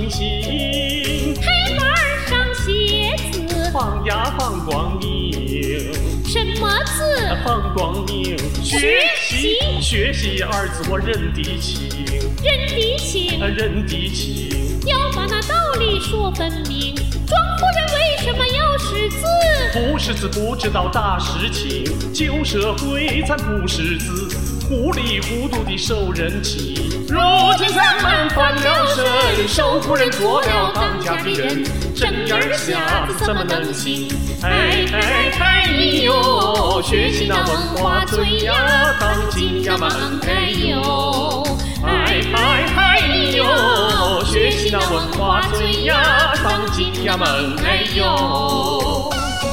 星星， 黑板上写字， 放呀放光明。 什么字？ 放光明。 学习， 学习二字我认得清， 认得清， 认得清。 要把那道理说分明。庄夫人为什么要识字？ 不识字不知道大事情，旧社会咱不识字，糊里糊涂的受人情。如今咱们翻了身，受夫人做了当家的人，正眼瞎子怎么能行？哎哎哎呦，学习那文化最呀当今呀嘛哎呦，哎哎哎呦，学习那文化最呀当今呀嘛哎呦。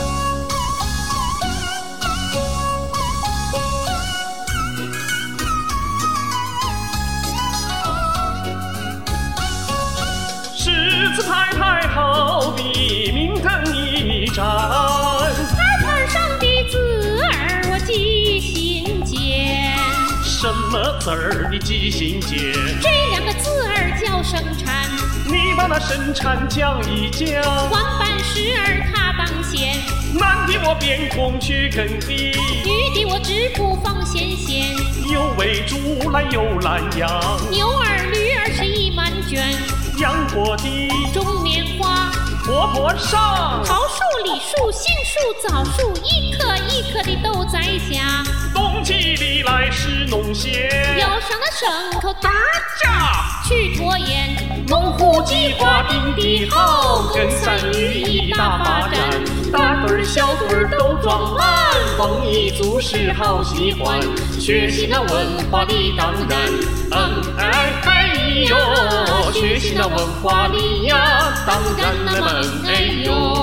狮子拍拍好比明灯一盏， 牌盘上的字儿我记心间。 什么字儿你记心间？ 这两个字儿叫生产， 你把那生产讲一讲。 官办事儿他当先， 男的我编工去耕地， 女的我织布纺线线。 有喂猪来有懒羊， 牛儿驴儿是一满卷， 杨过的种棉花， 坡坡上桃树、李树、杏树、枣树，一棵一棵的都在下。 冬季里来是农闲， 腰上的牲口嘚儿家去拖延。 农户计划定得好，跟三育一大发展，大队儿小队儿都装满，丰衣足食好喜欢，学习那文化的当然。哎哎呦，学习那文化的呀当然那么哎呦。